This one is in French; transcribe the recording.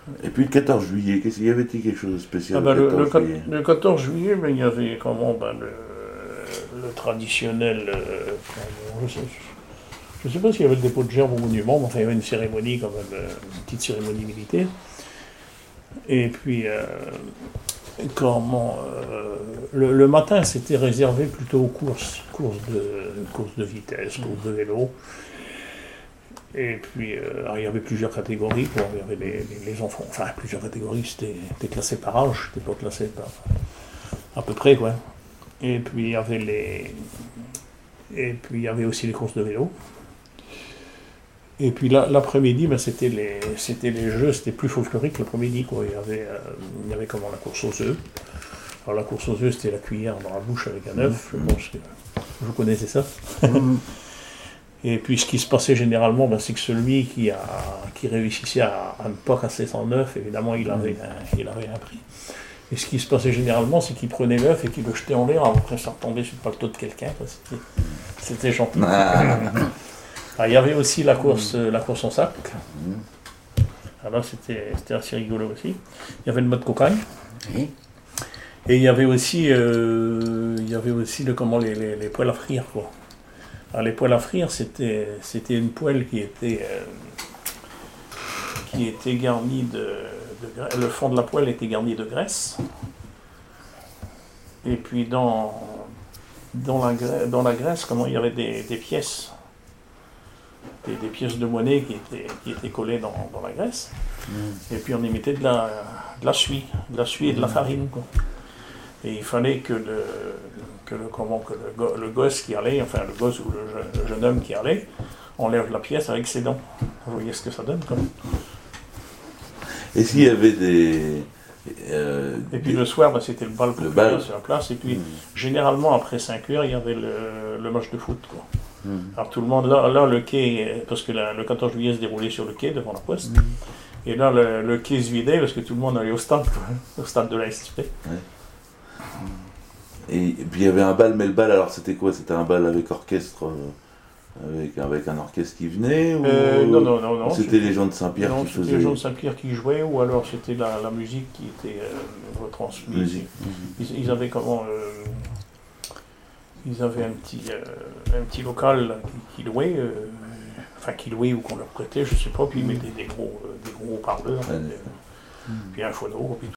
Et puis le 14 juillet, qu'est-ce qu'il y avait-il quelque chose de spécial le 14 juillet, il y avait le traditionnel. Je ne sais pas s'il y avait le dépôt de gerbes au monument, mais enfin, il y avait une cérémonie, quand même, une petite cérémonie militaire. Et puis, le matin, c'était réservé plutôt aux courses de vitesse, courses de vélo. Et puis, il y avait plusieurs catégories. Il y avait les enfants, enfin, plusieurs catégories, c'était classé par âge, c'était pas classé par. À peu près, quoi. Et puis, il y avait aussi les courses de vélo. Et puis l'après-midi, c'était les jeux, c'était plus folklorique l'après-midi, quoi. Il y avait comment la course aux œufs. Alors la course aux œufs, c'était la cuillère dans la bouche avec un œuf. Je pense que vous connaissez ça. Et puis ce qui se passait généralement, c'est que celui qui réussissait à ne pas casser son œuf, évidemment, il avait un prix. Et ce qui se passait généralement, c'est qu'il prenait l'œuf et qu'il le jetait en l'air, après ça retombait sur le paletot de quelqu'un. C'était gentil. Il y avait aussi la course en sac. Alors c'était assez rigolo aussi. Il y avait le mode cocagne. Oui. Et il y avait aussi les poêles à frire, quoi. Alors les poêles à frire, c'était une poêle qui était garnie le fond de la poêle était garni de graisse. Et puis dans la graisse, il y avait des pièces. Des pièces de monnaie qui étaient collées dans la graisse. Et puis on y mettait de la suie et de la farine, quoi. Et il fallait que le gosse qui allait, enfin le gosse ou le jeune homme qui allait, enlève la pièce avec ses dents. Vous voyez ce que ça donne, quoi. Et s'il y avait des... et puis le soir, c'était le bal sur la place. Et puis généralement après 5 heures, il y avait le match de foot, quoi. Alors tout le monde, là le quai, parce que le 14 juillet se déroulait sur le quai devant la poste, et là le quai se vidait parce que tout le monde allait au stade, quoi, au stade de la SSP. Ouais. Et puis il y avait un bal, mais le bal, alors c'était quoi? C'était un bal avec orchestre, avec un orchestre qui venait ou... Non. C'était les gens de Saint-Pierre qui faisaient... C'était les gens de Saint-Pierre qui jouaient, ou alors c'était la musique qui était retransmise. Ils avaient Ils avaient un petit local là, qui louait, ou qu'on leur prêtait, je sais pas, puis ils mettaient des gros haut-parleurs, puis un phono, puis